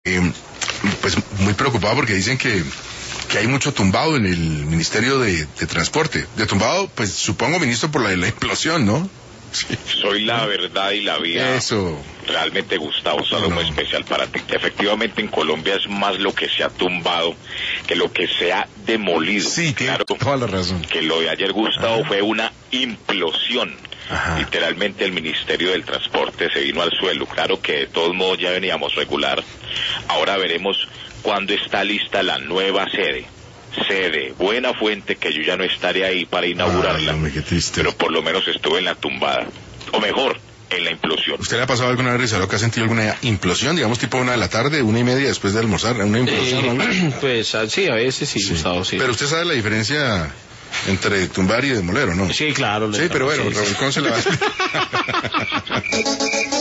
pues muy preocupado porque dicen que hay mucho tumbado en el Ministerio de Transporte. De tumbado, pues supongo, ministro, por la implosión, ¿no? Sí. Soy la verdad y la vida. Eso. Realmente, Gustavo, es algo muy especial para ti. Efectivamente, en Colombia es más lo que se ha tumbado que lo que se ha demolido. Sí, claro, toda la razón. Que lo de ayer, Gustavo, fue una implosión. Literalmente el Ministerio del Transporte se vino al suelo. Claro que de todos modos ya veníamos regular. Ahora veremos cuándo está lista la nueva sede. Buena Fuente, que yo ya no estaré ahí para inaugurarla. Qué triste. Pero por lo menos estuve en la tumbada. O mejor, en la implosión. ¿Usted le ha pasado alguna vez, Rizaró, que ha sentido alguna implosión? Digamos tipo 1 de la tarde, 1:30 después de almorzar, una implosión. Pues sí, a veces sí, Gustavo, sí. Pero usted sabe la diferencia entre tumbar y demoler, ¿o no? Sí, claro. Sí, pero bueno, sí. Raúl, ¿cómo se le va a explicar?